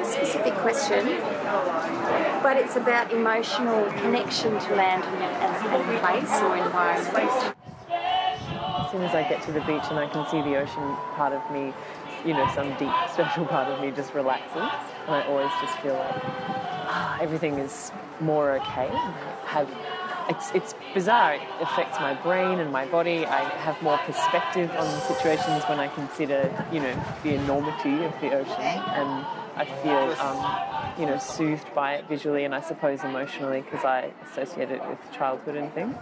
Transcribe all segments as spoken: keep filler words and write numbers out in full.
a specific question, but it's about emotional connection to land and, and, and place or environment. As soon as I get to the beach and I can see the ocean, part of me, you know, some deep, special part of me just relaxes. And I always just feel like, ah, everything is more okay. I have, it's, it's bizarre. It affects my brain and my body. I have more perspective on situations when I consider, you know, the enormity of the ocean. And I feel, um, you know, soothed by it visually and I suppose emotionally because I associate it with childhood and things.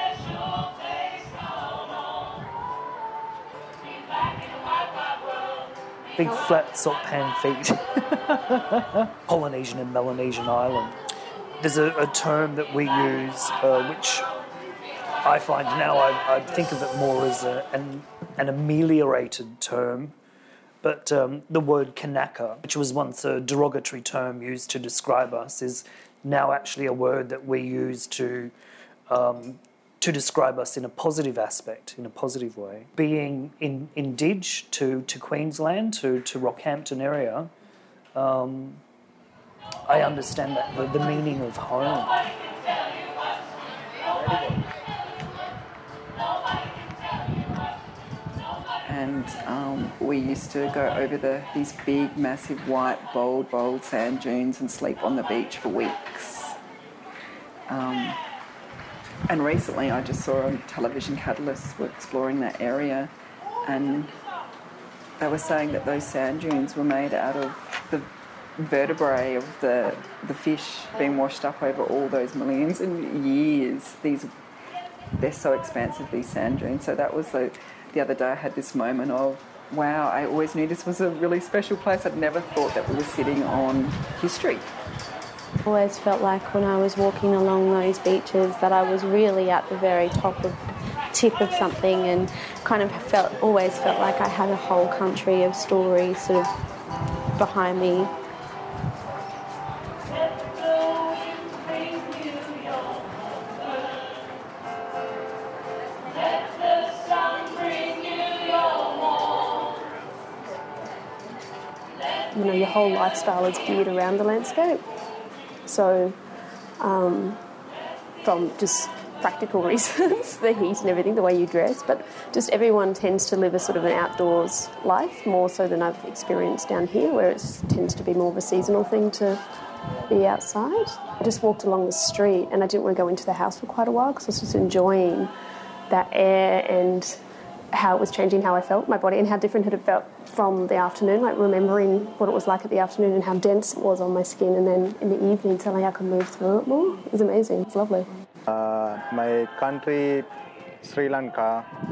Big flat salt pan feet. Polynesian and Melanesian island. There's a, a term that we use uh, which I find now I, I think of it more as a, an, an ameliorated term, but um, the word Kanaka, which was once a derogatory term used to describe us, is now actually a word that we use to um, to describe us in a positive aspect, in a positive way. Being in indige to, to Queensland, to, to Rockhampton area, um, I understand that the, the meaning of home. And um, we used to go over the these big, massive, white, bold, bold sand dunes and sleep on the beach for weeks. Um, And recently I just saw on television Catalyst were exploring that area and they were saying that those sand dunes were made out of the vertebrae of the the fish being washed up over all those millions and years. These, they're so expansive, these sand dunes. So that was the, the other day I had this moment of, wow, I always knew this was a really special place. I'd never thought that we were sitting on history. Always felt like when I was walking along those beaches that I was really at the very top of tip of something and kind of felt always felt like I had a whole country of stories sort of behind me. You know, your whole lifestyle is geared around the landscape. So, um, from just practical reasons, the heat and everything, the way you dress, but just everyone tends to live a sort of an outdoors life, more so than I've experienced down here, where it tends to be more of a seasonal thing to be outside. I just walked along the street and I didn't want to go into the house for quite a while because I was just enjoying that air and how it was changing how I felt, my body, and how different it had felt from the afternoon, like remembering what it was like at the afternoon and how dense it was on my skin, and then in the evening suddenly I could move through it more. It was amazing. It's lovely. Uh, my country, Sri Lanka,